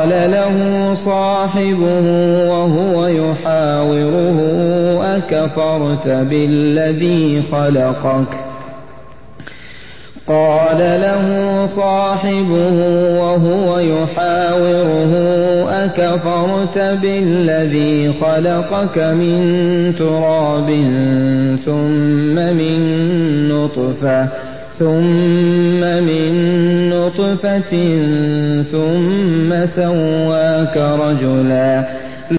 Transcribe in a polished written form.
قال له صاحبه وهو يحاوره أكفرت بالذي خلقك من تراب ثم من نطفة ثم سواك رجلا